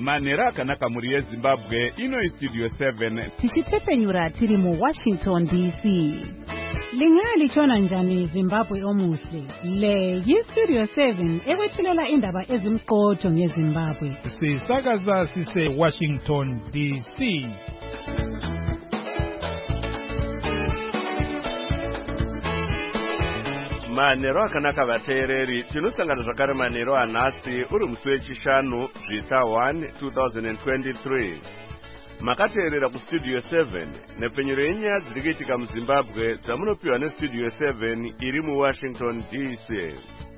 manhero akanaka mhuri yezimbabwe. Ino Studio 7 tichitepenyura tiri muWashington DC. Lingaya lichona njani Zimbabwe omuhle? Le yiStudio 7 ekwethulela indaba ezimqotho ngeZimbabwe. Sisakaza sise Washington DC. Manhero akanaka vateereri, tinosangana zvakare manhero anhasi uri musi wechishanu zvitsa 1 2023. Makateerera kuStudio 7 nepenyero yenyaya dziri kuitika muZimbabwe dzamunopiwa neStudio 7 iri muWashington DC.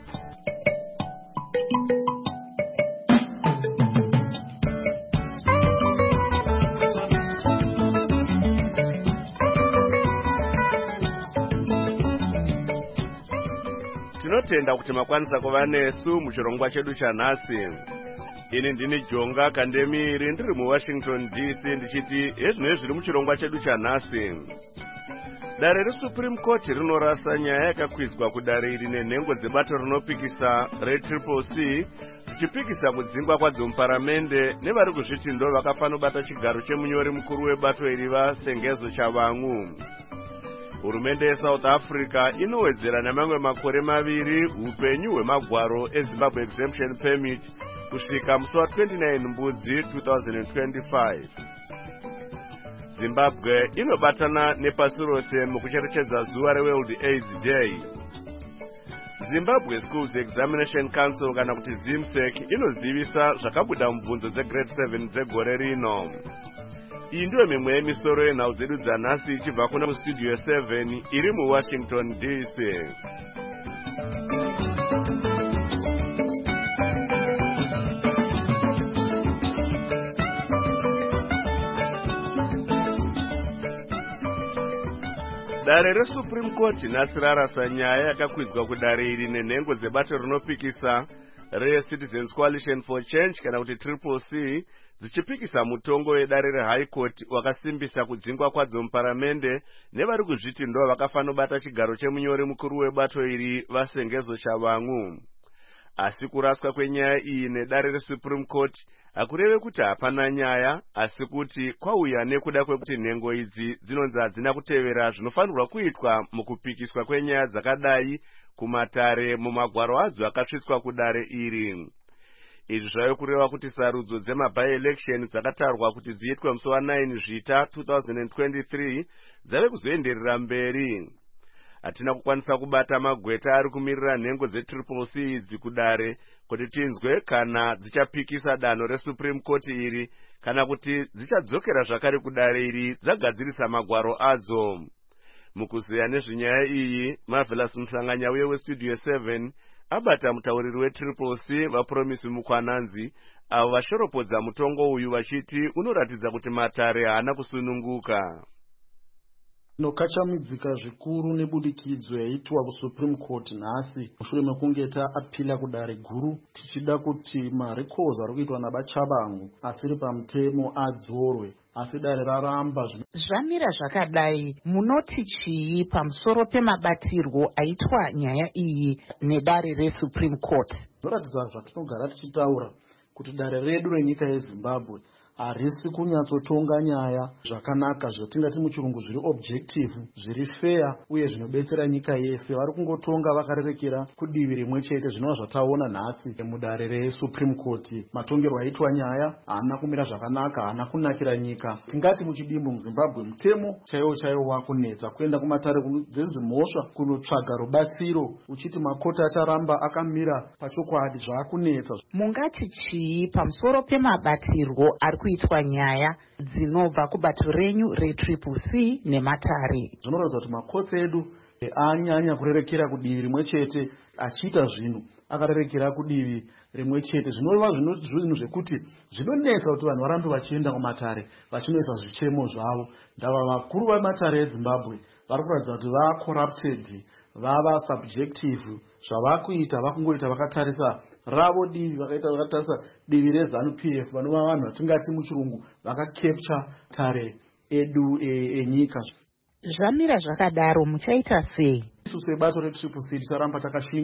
Tinotenda kuti makwanisa kuva nesu muchirongwa chedu chanhasi. Ini ndini Jonga Kandemiri ndiri muWashington DC ndichiti ezvinoi zviri muchirongwa chedu chanhasi. Dare reSupreme Court rinorasa nyaya yakakwidzwa kudare iri nenhengo dzebato rinopikisa reCCC dzichipikisa kudzingwa kwadzo muparamende nevari kuzviti ndo vakafanobata chigaro chemunyori mukuru webato iri vaSengezo Chavangu. Hurumende yeSouth Africa inowedzera nemamwe makore maviri upenyu hwemagwaro eZimbabwe Exemption Permit kusvika musi wa29 Mbudzi 2025. Zimbabwe inobatana nepasi rose mukucherechedza zuva reWorld AIDS Day. Zimbabwe Schools Examination Council kana kuti ZIMSEC inozivisa zvakabuda mubvunzo dzegrade 7 dzegore rino. Iyi ndiyo mimwe yemisoro yenhau dzedu dzanhasi ichibva kuna muStudio 7 iri muWashington DC. Dare reSupreme Court nhasi rarasa nyaya yakakwidzwa kudare iri nenhengo dzebato rinopikisa reCitizens Coalition for Change kana kuti CCC dzichipikisa mutongo wedare reHigh Court wakasimbisa kudzingwa kwadzo muparamende nevari kuzviti ndo vakafanobata chigaro chemunyori mukuru webato iri vaSengezo Chavangu. Asi kuraswa kwenyaya iyi nedare reSupreme Court hakureve kuti hapana nyaya, asi kuti kwauya nekuda kwekuti nhengo idzi dzinonzi hadzina kutevera zvinofanirwa kuitwa mukupikiswa kwenyaya dzakadai kumatare mumagwaro adzo akasvitswa kudare iri. Izvi zvave kureva kuti sarudzo dzemaby-election dzakatarwa kuti dziitwe musi wa9 Zvita 2023 dzave kuzoenderera mberi. Hatina kukwanisa kubata magweta ari kumirira nhengo dzeCCC idzi kudare kuti tinzwe kana dzichapikisa danho reSupreme Court iri kana kuti dzichadzokera zvakare kudare iri dzagadzirisa magwaro adzo. Mukuzeya nezvenyaya iyi, Marvelous Musanganya uye weStudio 7 abata mutauriri weCCC vaPromise Mukwananzi avo vashoropodza mutongo uyu vachiti unoratidza kuti matare haana kusununguka. Nokachamidzika zvikuru nebudikidzo yaitwa kuSupreme Court nhasi mushure mekunge taapila kudare guru tichida kuti marecords ari kuitwa nabaChavangu asiri pamutemo adzorwe, asi dare raramba. Zvamira zvakadai, munoti chii pamusoro pemabatirwo aitwa nyaya iyi nedare reSupreme Court? Zvoratidza zvatinogara tichitaura kuti dare redu renyika yeZimbabwe harisi kunyatsotonga nyaya zvakanaka zvatingati muchirungu zviri objective, zviri fair uye zvinobetsera nyika yese. Vari kungotonga vakarerekera kudivi rimwe chete, zvinova zvataona nhasi mudare reSupreme Court. Matongerwo aitwa nyaya haana kumira zvakanaka, haana kunakira nyika. Tingati muchidimbu muZimbabwe mutemo chaiwo wakunetsa kuenda kumatare dzezimhosva kunotsvaga rubatsiro, uchiti makoti acharamba akamira pachokwadi zvaakunetsa. Mungati chii pamusoro pemabatirwo ari kuitwa nyaya dzinobva kubato renyu reCCC nematare? Zvinoratidza kuti makotsi edu anyanya kurerekera kudivi rimwe chete, achiita zvinhu akarerekera kudivi rimwe chete. Zvinova zvinhu zvekuti zvinonetsa kuti vanhu varambe vachienda kumatare vachinoisa zvichemo zvavo. Ndava vakuru vematare eZimbabwe vari kuratidza kuti vava corrupted, vava subjective. Zvavakuita vakungoita vakatarisa ravo divi, vakatarisa divi reZANU-PF, vanova vanhu vatingati muchirungu vakacapture tare edu enyika. Zvamira zvakadaro muchaita sei? Isu sebato reCCC ticharamba takashinga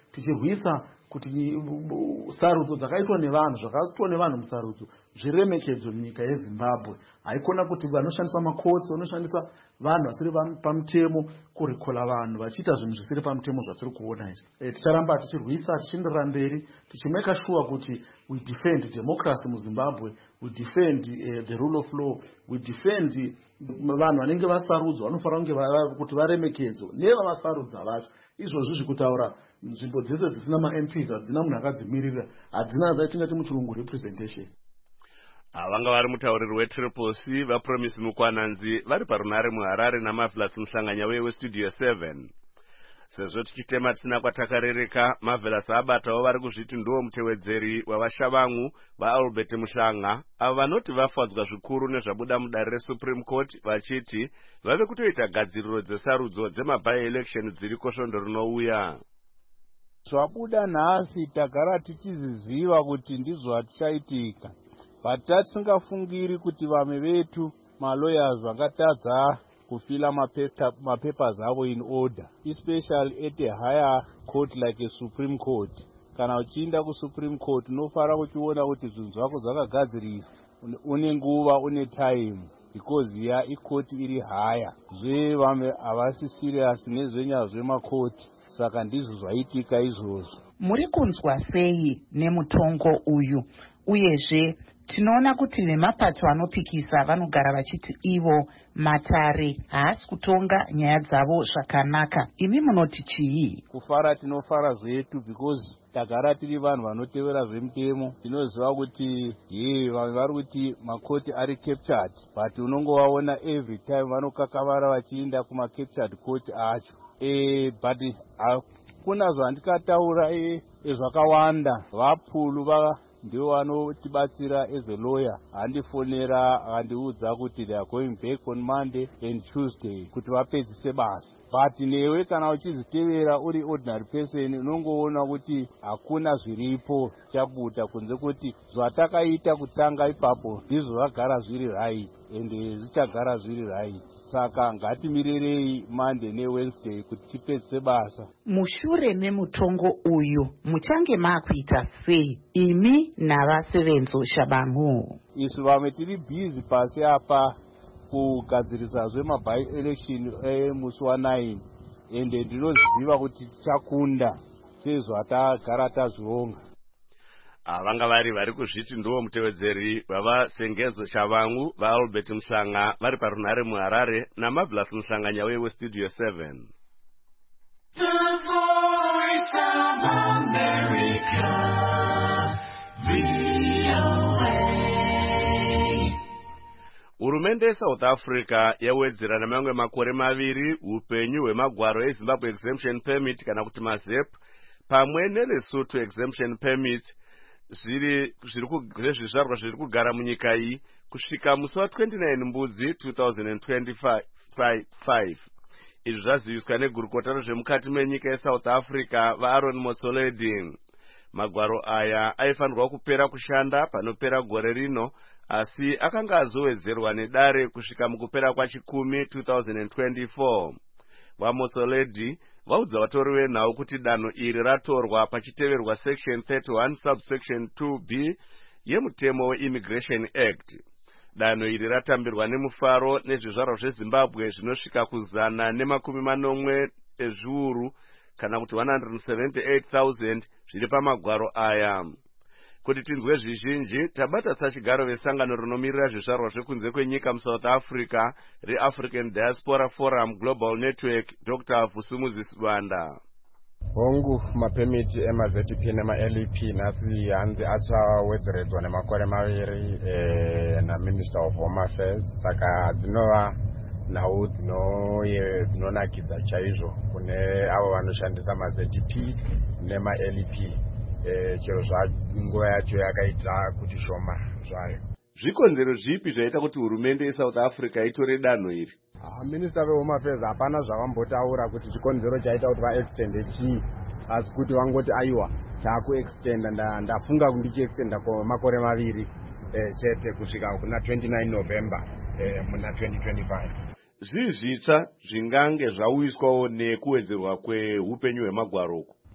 tichirwisa kuti sarudzo dzakaitwa nevanhu zvakaitwa nevanhu musarudzo zviremekedzwe munyika yeZimbabwe. Haikona kuti vanoshandisa makotsi vanoshandisa vanhu vasiri pamutemo kurikola vanhu vachiita zvinhu zvisiri pamutemo zvatiri kuona izvi. Ticharamba tichirwisa tichienderera mberi tichimeka sure kuti we defend democracy muZimbabwe, we defend the rule of law, we defend vanhu vanenge vasarudzwa vanofanira kuti varemekedzwe nevavasarudza vacho. Izvozvo zvekutaura nzvimbo dzese dzisina ma-MPs hadzina munhu akadzimirira, hadzina zvatingati muchirungu representation. Vanga vari mutauriri weTriple C vaPromise Mukwananzi vari parunare muHarare naMarvelous Muhlanganya weStudio 7. Sezvo tichitema tisina kwatakarereka, Marvelous abatawo vari kuzviti ndiwo mutevedzeri wavashavangu vaAlbert Muhlanga avo vanoti vafadzwa zvikuru nezvabuda mudare reSupreme Court vachiti vave kutoita gadziriro dzesarudzo dzema-by-election dziriko svondo rinouya. Zvabuda nhasi tagara tichiziziva kuti ndizvo zvichaitika, but tatisingafungiri kuti vamwe vetu malawyers vakatadza kufila mapapers avo in order, especially at a higher court like a Supreme Court. Kana uchiinda kuSupreme Court unofara kuchiona kuti zvinhu zvako zvakagadziriswa, une nguva, une time, because ya ikoti iri higher. Vamwe havasi serious nezvenyaya zvemakoti, saka ndizvo zvaitika izvozvo. Muri kunzwa sei nemutongo uyu? Uyezve tinoona kuti vemapato vanopikisa vanogara vachiti ivo Matare haasi kutonga nyaya dzavo zvakanaka. Imi munoti chii? Kufara tinofara zvetu because tagara tiri vanhu vanotevera zvemutemo. Tinoziva kuti vamwe vari kuti makoti ari captured, but unongovaona every time vanokakavara vachienda kuma-captured court acho. But kuna zvandikataura zvakawanda. Vapulu ndivo vanotibatsira as a lawyer. Handifonera handiudza kuti they are going back on Monday and Tuesday kuti vapedzise basa. But newe kana uchizitevera uri ordinary person unongoona kuti hakuna zviripo chabuda kunze kuti zvatakaita kutanga ipapo ndizvo zvagara zviri right and zvichagara zviri right. Saka ngatimirerei Monday neWednesday kuti tipedzise basa. Mushure memutongo uyu muchange makuita sei imi navasevenzo Shabangu? Isu vamwe tiri busy pasi apa kugadzirisa zvema-by-election musi wa9 ende ndinoziva kuti tichakunda sezvatagara tazvionga. Vanga vari kuzviti ndiwo mutevedzeri vavaSengezo Shavangu vaAlbert Muhlanga vari parunare muHarare naMarvelous Muhlanganya weStudio 7. The Voice of America, VOA. Hurumende yeSouth Africa yawedzera namamwe makore maviri upenyu hwemagwaro eZimbabwe Exemption Permit kana kuti maZEP pamwe neLesotho Exemption Permit zvezvizvarwa zviri kugara munyika iyi kusvika musi wa29 Mbudzi 2025. Izvi zvaziviswa negurukota rezvemukati menyika yeSouth Africa vaAaron Motsoaledi. Magwaro aya aifanirwa kupera kushanda panopera gore rino, asi akanga azowedzerwa nedare kusvika mukupera kwachikumi 2024. VaMotsoaledi vaudza vatori venhau kuti danho iri ratorwa pachiteverwa section 31 subsection 2b yemutemo weImmigration Act. Danho iri ratambirwa nemufaro nezvizvarwa zveZimbabwe zvinosvika ku180 ezviuru kana kuti 178,000 zviri pamagwaro aya. Kuti tinzwe zvizhinji, tabata sachigaro vesangano rinomirira zvizvarwa zvekunze kwenyika muSouth Africa reAfrican Diaspora Forum Global Network, Dr. Vusumuzi Sibanda. Hongu mapemiti emaZP nemaLEP nasi hanzi achawedzeredzwa nemakore maviri na Minister of Home Affairs, saka dzinova nhau dzinonakidza chaizvo kune avo vanoshandisa maZP nemaLEP. Chero nguva yacho yakaita kuti shoma zvayo. Zvikonzero zvipi zvaita kuti hurumende yeSouth Africa itore danho iri? Minister of Home Affairs hapana zvavambotaura kuti chikonzero chaita kuti vaextende chii, asi kuti vangoti aiwa taakuextenda, ndafunga kuti ndichiextenda kwamakore maviri chete kusvika kuna 29 November muna 2025. Zvii zvitsva zvingange zvauiswawo nekuwedzerwa kweupenyu hwemagwaro uku?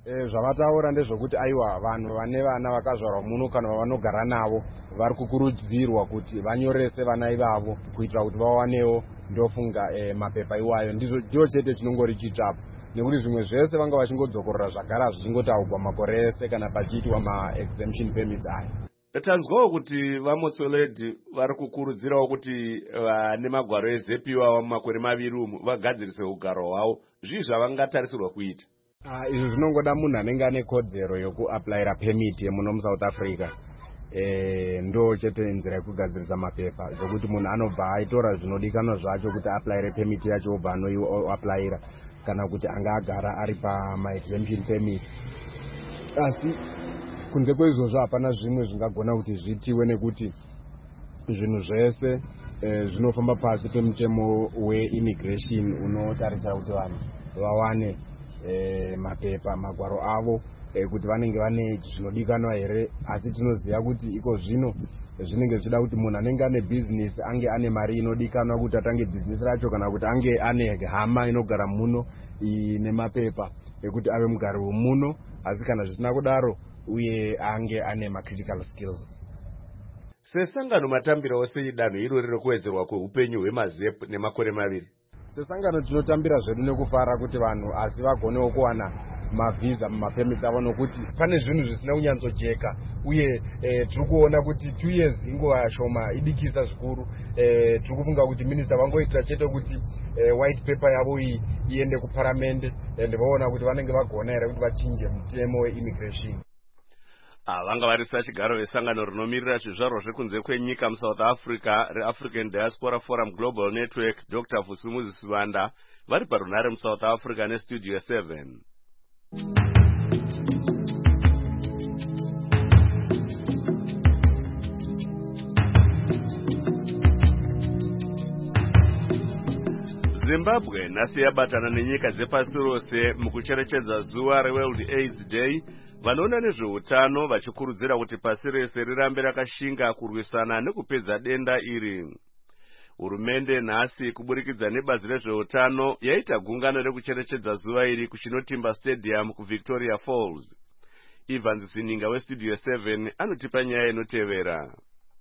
Zvavataura ndezvokuti aiwa vanhu vane vana vakazvarwa muno kana vanogara navo vari kukurudzirwa kuti vanyorese vana ivavo kuitira kuti vawanewo ndofunga mapepa iwayo ndicho chete chinongori chichapo, nekuti zvimwe zvese vanga vachingodzokorora zvagara zvichingotaurwa makore ese kana pachiitwa ma-exemption permits aya. Tanzwawo kuti vaMotsoaledi vari kukurudzirawo kuti vane magwaro ezepiwa mumakore 2 umu vagadzirise ugaro hwavo. Zvii zvavangatarisirwa kuita? Izvi zvinongoda munhu anenge ane kodzero yokuaplayira permit yemuno muSouth Africa. Ndo chete nzira yekugadzirisa mapepa zvokuti munhu anobva aitora zvinodikanwa zvacho kuti aplayire permit yacho obva anoaplayira kana kuti anga agara ari pama-exemption permit. Asi kunze kweizvozvo hapana zvimwe zvingagona kuti zvitiwe nekuti zvinhu zvese zvinofamba pasi pemutemo weimmigration unotarisira kuti vanhu vawane mapepa magwaro avo kuti vanenge vane zvinodikanwa here. Asi tinoziva kuti iko zvino zvinenge zvichida kuti munhu anenge ane bhizinesi ange ane mari inodikanwa kuti atange bhizinesi racho kana kuti ange ane hama inogara muno ine mapepa ekuti ave mugari wemuno. Asi kana zvisina kudaro uye ange ane macritical skills. Sesangano matambirawo sei danho irori rekuwedzerwa kweupenyu hwemazep nemakore 2? Sesangano tinotambira zvedu nekufara kuti vanhu asi vagonewo kuwana mavhiza mumapemits avo, nokuti pane zvinhu zvisina kunyatsojeka uye tiri kuona kuti 2 years inguva shoma idikisa zvikuru. Tiri kufunga kuti minista vangoitira chete kuti white paper yavo iyi iende kuparamende ende vaona kuti vanenge vagona here kuti vachinje mutemo weimmigration. Vanga varisa chigaro vesangano rinomirira zvizvarwa zvekunze kwenyika muSouth Africa reAfrican Diaspora Forum Global Network, Dr. Vusumuzi Sivanda, vari parunare muSouth Africa neStudio 7. Zimbabwe nhasi yabatana nenyika dzepasi rose mukucherechedza zuva reWorld AIDS Day. Vanoona nezveutano vachikurudzira kuti pasi rese rirambe rakashinga kurwisana nekupedza denda iri. Hurumende nhasi kuburikidza nebazi rezveutano yaita gungano rekucherechedza zuva iri kuChinotimba Stadium kuVictoria Falls. Evans Sininga weStudio 7 anotipa nyaya inotevera.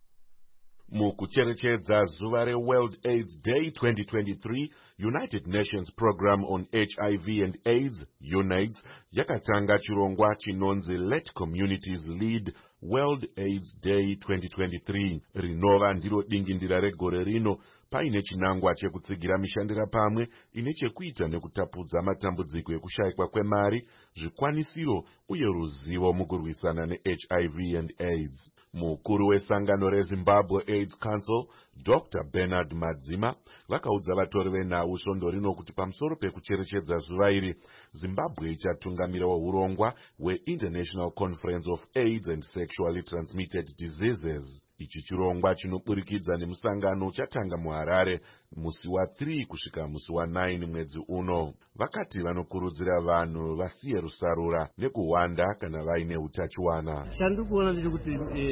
Mukucherechedza zuva reWorld AIDS Day 2023, United Nations Program on HIV and AIDS, UNAIDS, yakatanga chirongwa chinonzi Let Communities Lead World AIDS Day 2023, rinova ndiro dingindira regore rino paine chinangwa chekutsigira mishandira pamwe ine chekuita nekutapudza matambudziko ekushayikwa kwemari, zvikwanisiro uye ruzivo mukurwisana neHIV and AIDS. Mukuru wesangano reZimbabwe AIDS Council, Dr. Bernard Madzima, vakaudza vatori venhau svondo rino kuti pamusoro pekucherechedza zuva iri, Zimbabwe ichatungamirawo urongwa hweInternational Conference of AIDS and Sexually Transmitted Diseases. Ichi chirongwa chinoburikidza nemusangano uchatanga muHarare musi wa3 kusvika musi wa9 mwedzi uno. Vakati vanokurudzira vanhu vasiye rusarura nekuwanda kana vaine utachiwana. Chandiri kuona ndechekuti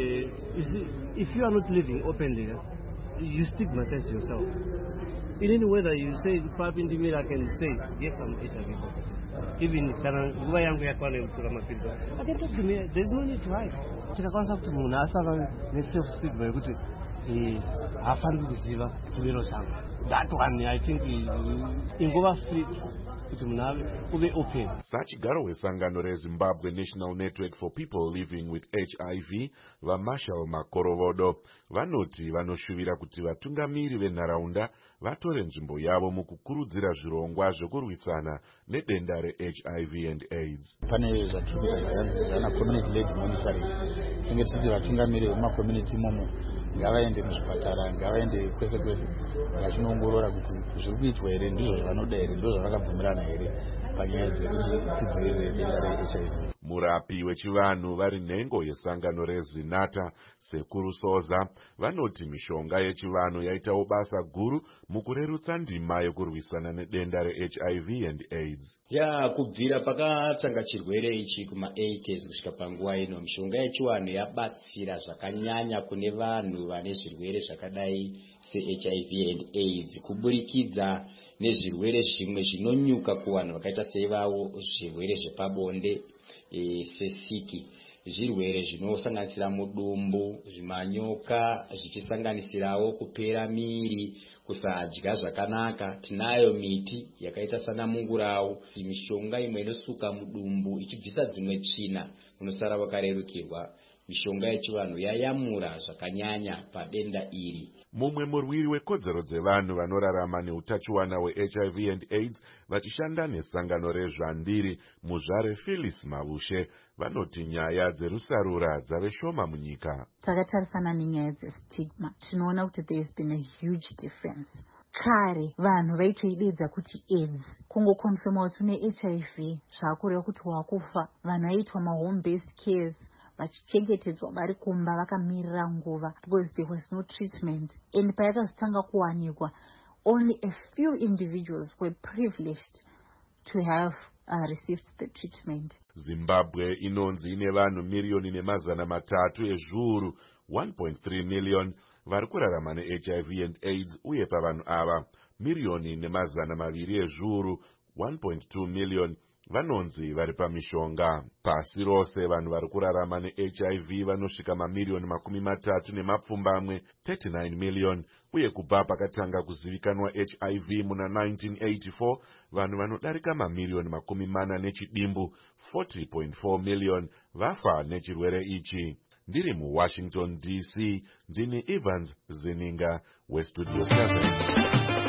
if you are not living openly, you stigmatize yourself. Even whether you say papi ndimira, I can say yes, I'm HIV positive. Even kana nguva yangu yakwana yekutora mapilisi, I can talk to me. There's no need to hide. Tikakwanisa kuti munhu asava neself stigma yekuti hafaniri kuziva chimiro changu. That one I think ingova free kuti munhu ave uve open. Sachigaro wesangano reZimbabwe National Network for People Living with HIV, vaMarshall Makorovodo, vanoti vanoshuvira kuti vatungamiri venharaunda vatore nzvimbo yavo mukukurudzira zvirongwa zvekurwisana nedenda reHIV and AIDS. Pane zvatikuita zvakanzi community led monitoring. Tinge tichiti vatungamiri vemacommunity imomo ngavaende muzvipatara, ngavaende kwese kwese vachinoongorora kuti zviri kuitwa here, ndizvo zvavanoda here, ndizvo zvavakabvumirana here panyaya dzekuti tidzivirire denda reHIV. Murapi wechivanhu vari nhengo yesangano reZvinata Sekuru Soza vanoti mishonga yechivanhu yaitawo basa guru mukurerutsa ndima yokurwisana nedenda reHIV and AIDS. Kubvira pakatanga chirwere ichi kuma80s kusvika panguva ino, mishonga yechivanhu yabatsira zvakanyanya kune vanhu vane zvirwere zvakadai seHIV and AIDS kuburikidza nezvirwere zvimwe zvinonyuka kuvanhu vakaita seivavo, zvirwere zvepabonde sesiki, zvirwere zvinosanganisira mudumbu, zvimanyoka, zvichisanganisirawo kupera miri, kusadya zvakanaka. Tinayo miti yakaita sana mungurawu, mishonga imwe inosuka mudumbu ichibvisa dzimwe tsvina, unosara wakarerukirwa. Mishonga yechivanhu yayamura zvakanyanya padenda iri. Mumwe murwiri wekodzero dzevanhu vanorarama neutachiwana hweHIV and AIDS vachishanda nesangano rezvandiri muzvare Phyllis Mavushe vanoti nyaya dzerusarura dzave shoma munyika. Takatarisana nenyaya dzestigma, tinoona kuti there has been a huge difference. Kare vanhu vaitoidedza kuti AIDS, kungokonfirma kuti une HIV zvakureva kuti wakufa. Vanhu vaitwa home based cares, vachichengetedzwa vari kumba vakamirira nguva, because there was no treatment. And payakazotanga kuwanikwa, only a few individuals were privileged to have received the treatment. Zimbabwe inonzi ine vanhu milioni nemazana matatu ezviuru 1.3 million vari kurarama neHIV and AIDS, uye pavanhu ava milioni nemazana maviri ezviuru 1.2 million vanonzi vari pamishonga. Pasi rose vanhu vari kurarama neHIV vanosvika mamilioni 30 39 million, uye kubva pakatanga kuzivikanwa HIV muna 1984 vanhu vanodarika mamilioni 40 40.4 million vafa nechirwere ichi. Ndiri muWashington DC, ndini Evans Zeninga weStudio 7.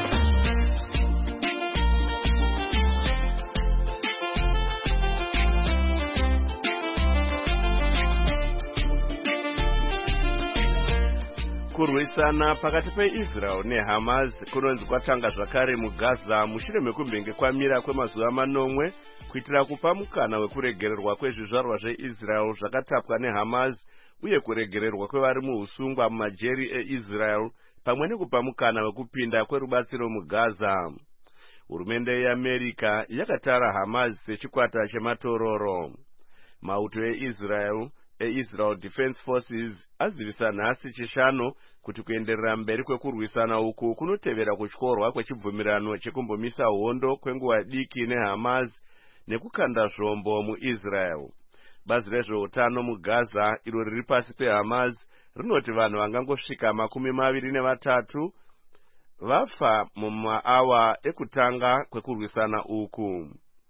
Kurwisana pakati peIsrael neHamas kunonzi kwatanga zvakare muGaza mushure mekunge kwamira kwemazuva manomwe kuitira kupa mukana wekuregererwa kwezvizvarwa zveIsrael zvakatapwa neHamas uye kuregererwa kwevari muusungwa mumajeri eIsrael pamwe nekupa mukana wekupinda kwerubatsiro muGaza. Hurumende yeAmerika yakatara Hamas sechikwata chematororo. Mauto eIsrael Defense Forces azivisa nhasi chishanu kuti kuenderera mberi kwekurwisana uku kunotevera kutyorwa kwechibvumirano chekumbomisa hondo kwenguva diki neHamas nekukanda zvombo muIsrael. Bazi rezveutano muGaza iro riri pasi peHamas rinoti vanhu vangangosvika 23 vafa mumaawa ekutanga kwekurwisana uku.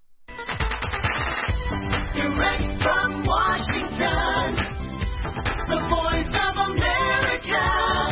Direct from Washington, the voice of America,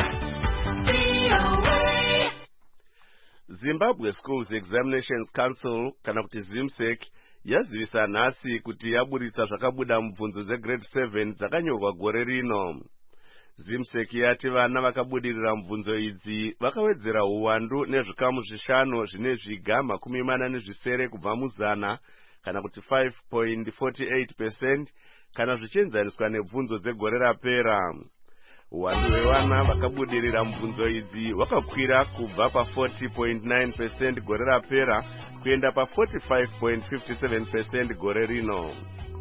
VOA. Zimbabwe Schools Examinations Council, kana kuti ZIMSEC, yazivisa nhasi kuti yaburitsa zvakabuda mubvunzo dzegrade 7 dzakanyorwa gore rino. ZIMSEC yati vana vakabudirira mubvunzo idzi vakawedzera uwandu nezvikamu 5 zvine zviga 47 kubva muzana, kana kuti 5.48%, kana zvichienzaniswa nebvunzo dzegore rapera. Uwandu hwevana vakabudirira mubvunzo idzi wakakwira kubva pa40.9% gore rapera kuenda pa45.57% gore rino.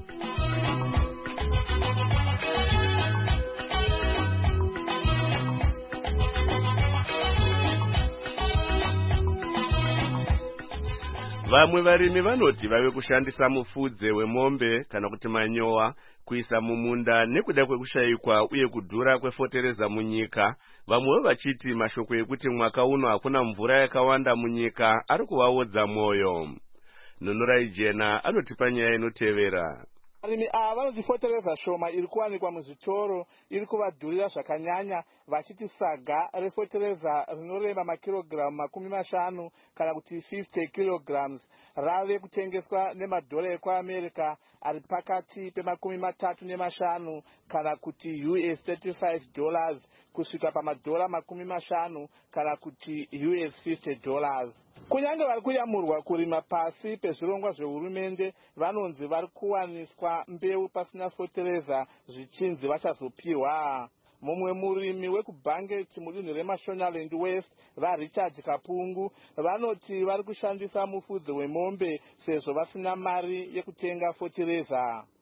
Vamwe varimi vanoti vave kushandisa mufudze wemombe kana kuti manyowa kuisa mumunda nekuda kwekushayikwa uye kudhura kwefotereza munyika. Vamwe vachiti mashoko ekuti mwaka uno hakuna mvura yakawanda munyika ari kuvaodza mwoyo. Nunura Ijena anotipa nyaya inotevera. Varimi ava vanoti fotereza shoma iri kuwanikwa muzvitoro iri kuvadhurira zvakanyanya, vachiti saga refotereza rinorema makirogiramu 50 kana kuti 50 kilograms rave kutengeswa nemadhora ekuAmerika ari pakati pe$35 kana kuti $35 kusvika pamadhora 50 kana kuti $50. Kunyange vari kuyamurwa kurima pasi pezvirongwa zvehurumende, vanonzi vari kuwaniswa mbeu pasina fotereza zvichinzi vachazopiwa. Mumwe murimi wekubhange mudunhu reMashonaland West, vaRichard Kapungu, vanoti vari kushandisa mufudze wemombe sezvo vasina mari yekutenga fotereza.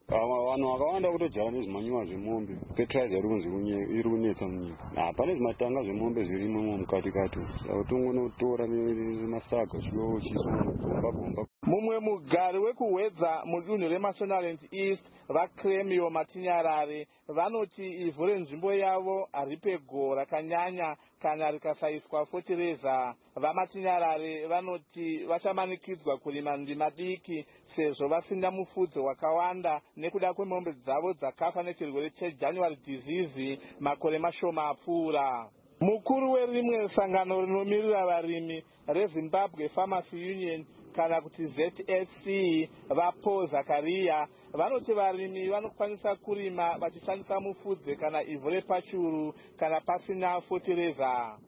vanhu vakawanda kutodyara nezvimanyuwa zvemombe fertilizer iri kunetsa munyika. Pane zvimatanga zvemombe zvirimo mukatikati tongonotora nemasaga chichiisa gomba. Mumwe mugari wekuhwedza mudunhu reMashonaland East vaClemio Matinyarare vanoti ivhu renzvimbo yavo haripego rakanyanya kana rikasaiswa fotireza. VaMatinyarare vanoti vachamanikidzwa kurima ndima diki sezvo vasina mufudze wakawanda nekuda kwemombe dzavo dzakafa nechirwere cheJanuary disease makore mashoma apfuura. Mukuru werimwe sangano rinomirira varimi reZimbabwe Farmers Union kana kuti ZSC vaPaul Zakaria vanoti varimi vanokwanisa kurima vachishandisa mufudze kana ivhu repachuru kana pasina fotireza.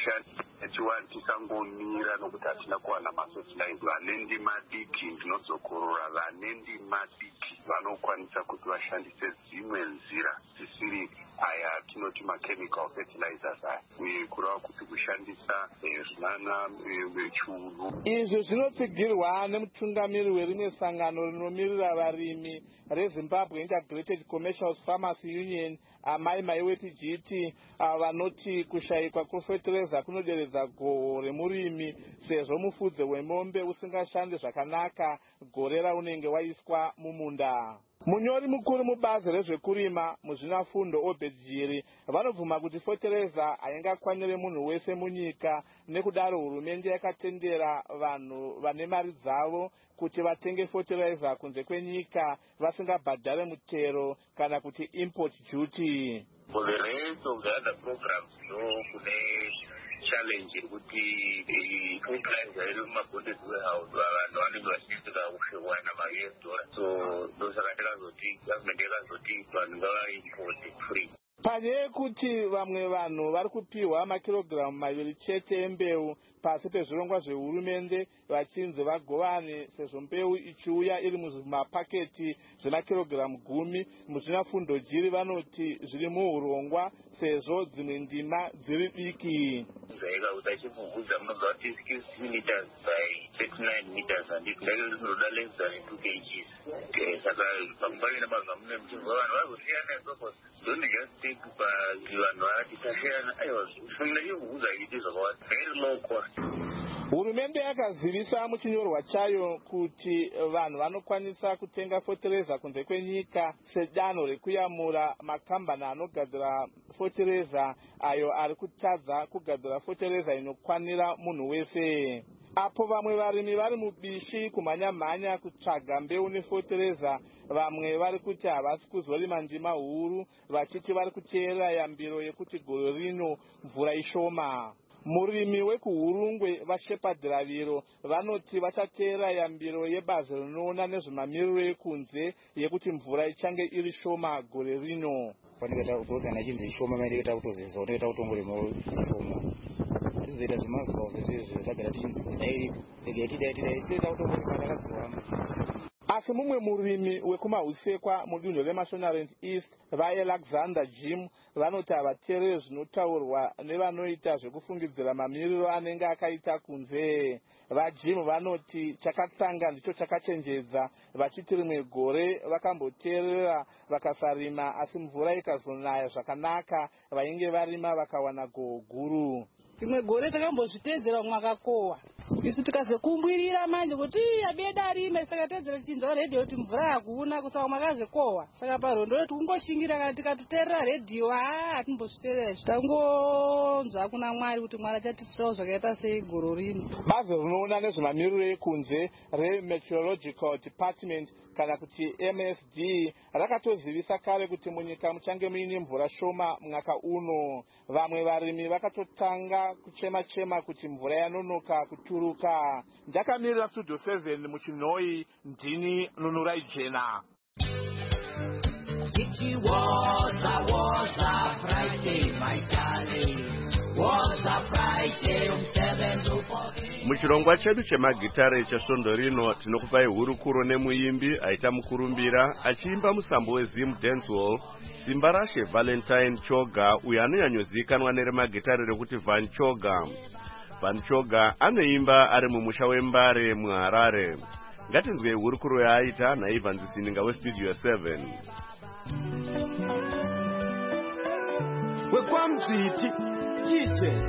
Tisangomira nokuti hatina kuwana mafertilizer. Vane ndima diki ndinozokorora, vane ndima diki vanokwanisa kuti vashandise dzimwe nzira dzisiri aya tinoti machemical fertilizers aya kureva kuti kushandisa zvinana vechuru. Izvi zvinotsigirwa nemutungamiri werimwe sangano rinomirira varimi reZimbabwe Integrated Commercial Farmers Union Amai Maiweti GT vanoti kushayikwa kwefertilizer kunoderedza goho remurimi sezvo mufudze wemombe usingashande zvakanaka gore raunenge waiswa mumunda. Munyori mukuru mubazi rezvekurima muzvinafundo Obedjiri vanobvuma kuti fertilizer haingakwanire munhu wese munyika, nekudaro hurumende yakatendera vanhu vane mari dzavo kuti vatenge fertilizer kunze kwenyika vasingabhadhare mutero kana kuti import duty. For the rest of the other programs, kune challenge kuti fertilizer iri mumabonded warehouse vanhu vanenge vachisvika kushewana ma-US dollar. So ndosaka takazoti government yakazoti vanhu ngavaimport free. Panyaya yekuti vamwe vanhu vari kupiwa makirogiramu 2 chete embeu pasi pezvirongwa zvehurumende vachinzi vagovane sezvo mbeu ichiuya iri muzvimapaketi zvemakirogiramu 10, muzvinafundo Jiri vanoti zviri muurongwa sezvo dzimwe ndima dziri diki. Uchimubvunza munobva kuti 60 meters by 39 meters handiti zvinoda less than 2 kgs. Saka pamupari namazva mune muchibva vanhu vazosiyana izvozvo. Don't just take vanhu vakati tasiyana aiwa zvifuna chimubvunza chiti zvakawanda very low cost. Hurumende yakazivisa muchinyorwa chayo kuti vanhu vanokwanisa kutenga fertilizer kunze kwenyika sedanho rekuyamura makambani anogadzira fertilizer ayo ari kutadza kugadzira fertilizer inokwanira munhu wese. Apo vamwe varimi vari mubishi kumhanya-mhanya kutsvaga mbeu nefertilizer, vamwe vari kuti havasi kuzorima ndima huru vachiti vari kuteerera yambiro yekuti gore rino mvura ishoma. Murimi wekuhurungwe vaShepherd vanoti vachateera yambiro yebazi rinoona nezvemamiriro ekunze yekuti mvura ichange iri shoma gore rino. Panenge kutozana chinzi ishoma maana kutozeza unoita kutongorema shoma. Tizoita zimazuva zvezvo tagara tichinzi dairi ita kutongorema takadziwana. Asi mumwe murimi wekumahusekwa mudunhu reMashonaland East vaAlexander Jim vanoti havateereri zvinotaurwa nevanoita zvekufungidzira mamiriro anenge akaita kunze. VaJim vanoti chakatanga ndicho chakachenjedza, vachiti rimwe gore vakamboteerera vakasarima asi mvura ikazonaya zvakanaka vainge varima vakawana goho guru. Rimwe gore takambozviteedzera mwakakohwa isu tikazokumbirira manje kuti abeda rime saka teedzera chinzwa redhiyo kuti mvura hakuna kusaka makazokohwa. Saka parondo retu kungoshingira kana tikatoteerera redhiyo hatimbozviteerera tangonzwa kuna Mwari kuti Mwari achatitirawo zvakaita sei goro rino. Bazi rinoona nezvemamiriro ekunze reMeteorological Department kana kuti MSD rakatozivisa kare kuti munyika muchange muine mvura shoma mwaka uno. Vamwe varimi vakatotanga kuchema-chema kuti mvura yanonoka kuturuka. Ndakamirira Studio 7 muchinhoi, ndini Nunurai Jena. It was a Friday, my darling. Was a Friday, 7 to 14. Muchirongwa chedu chemagitare chesvondo rino tinokupai hurukuro nemuimbi aita mukurumbira achiimba musambo weZim Dancehall simba rashe Valentine Choga uyo anonyanyozikanwa neremagitare rekuti Van Choga. Van Choga anoimba ari mumusha weMbare muHarare. Ngatinzwe hurukuro yaaita naIvan Zisinga westudio 7. Wekwamjiti jije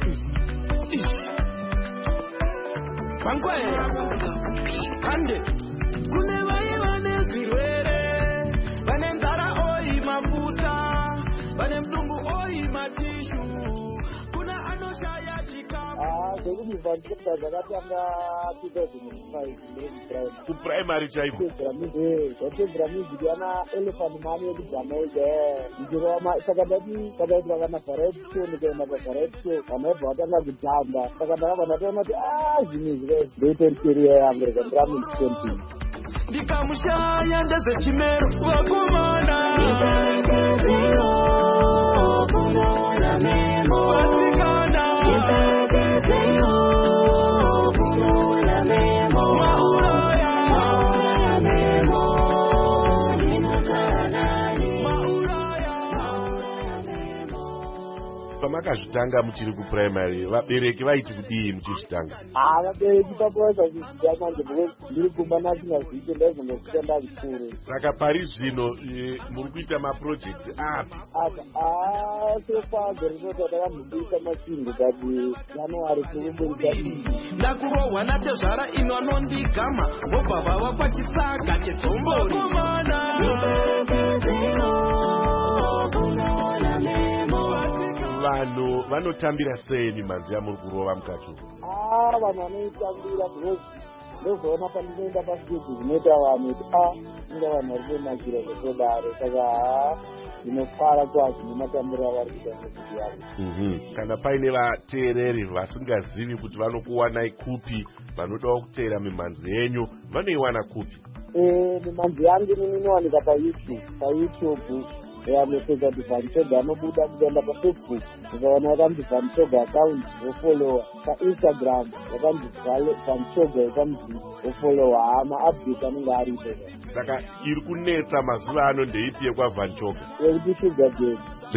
Pangwaya Ande Kune vane zvirwere Vane nzara oi mafuta Vane mdungu oi matishu Kuna anoshaya chikamu Kwekuti vanchekta zvakatanga 2005 kuprimary chaiko zvatedzera music yana elephant mani yekujamaica ndichiroma saka ndati pakaitwa kana variety show ndikaenda pavariety show vanobva vatanga kutamba saka ndakabva ndatoona kuti zvinhu izvi ndoitori career yangu rekandira mu20 ndikamushaya ndezvechimero vakomana pamakazvitanga muchiri kuprimary vabereki vaiti kudii muchizvitanga? Vabereki pakuvaisa zviziva manje ndiri kumba nasingazivi ndaizongosvika vikuru. Saka pari zvino muri kuita maproject api? Sofa gerinota takamboisa machingu kati January kuburika. Ndakurohwa natezvara ino anondigama vobva vava pachisaga chedzombori. Vanhu vanotambira sei mimanzi yamuri kurova mukati umu? Vanhu vanoitambira ndozoona pandinoenda pastage zvinoita vanhu kuti inga vanhu vari kunakira zvotodaro saka ndinofara kwazvo nematambiro avari kuita music yavo. Kana paine vateereri vasingazivi kuti vanokuwanai kupi vanodawo kuteera mimanzi yenyu vanoiwana kupi? Mimanzi yangu inowanika paYouTube yamepedza kuti Vanchoga anobuda kuenda paFacebook ukaona yakanzi Vanchoga account wofollowa, paInstagram yakanzi Vanchoga yakanzi wofollowa, maupdate anenge aripo. Saka iri kunetsa mazuva ano ndeipi yekwaVanchoga? Yekuti Sugar Daddy.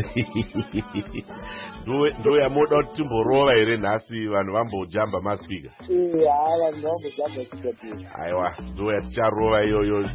ndo yamoda kuti timborova here nhasi vanhu vambojamba maspika? Vanhu vambojamba Sugar Daddy. Aiwa, ndo yaticharova iyoyo.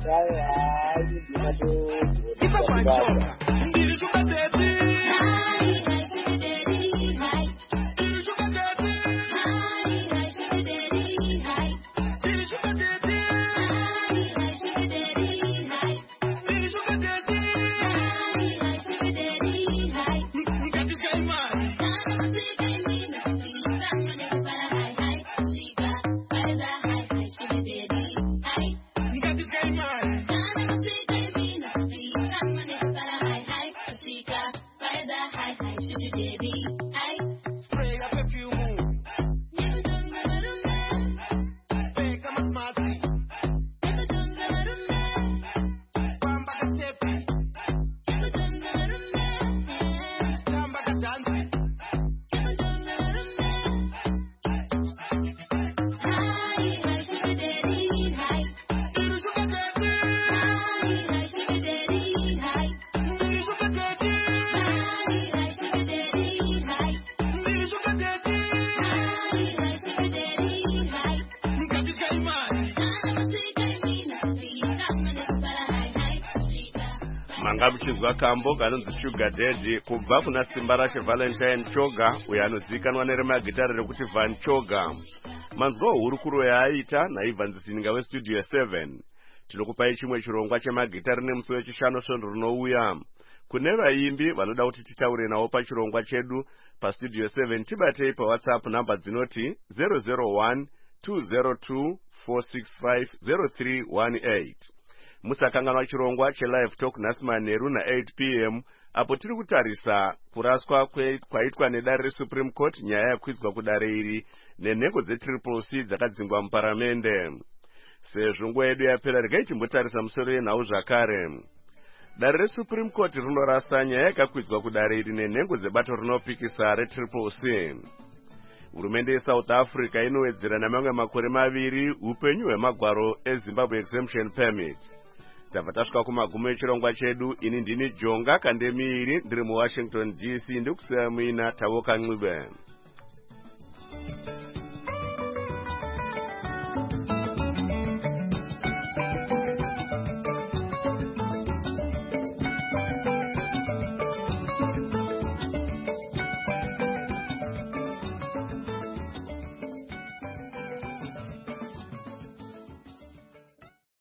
Muchinzwa kambo kanonzi Sugar Daddy kubva kuna simba rashe Valentine Choga uyo anozivikanwa neremagitare rekuti Vanchoga. Manzwa hurukuro yaaita naIvan Zisinga westudio 7. Tinokupai chimwe chirongwa chemagitare nemusi wechishanu svondo rinouya. Kune vaimbi vanoda kuti titaure navo pachirongwa chedu pastudio 7 tibatei paWhatsApp namba dzinoti 001 202 465 0318. Musakanganwa chirongwa chelive talk nhasi manheru na8 p.m. apo tiri kutarisa kuraswa kwaitwa nedare reSupreme Court nyaya yakwidzwa kudare iri nenhengo dzeCCC dzakadzingwa muparamende. Sezvo nguva yedu yapera regai timbotarisa musoro yenhau zvakare. Dare reSupreme Court rinorasa nyaya yakakwidzwa kudare iri nenhengo dzebato rinopikisa reCCC. Hurumende yeSouth Africa inowedzera namamwe makore 2 upenyu hwemagwaro eZimbabwe Exemption Permit. Tabva tasvika kumagumo echirongwa chedu. Ini ndini Jonga Kandemiiri ndiri muWashington DC ndikusiya muina Tavoka Ncube.